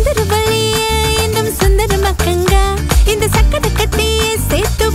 சுந்தர வழியே இன்னும் சுந்தரமாக்கங்க இந்த சக்கர கட்டியே சேர்த்து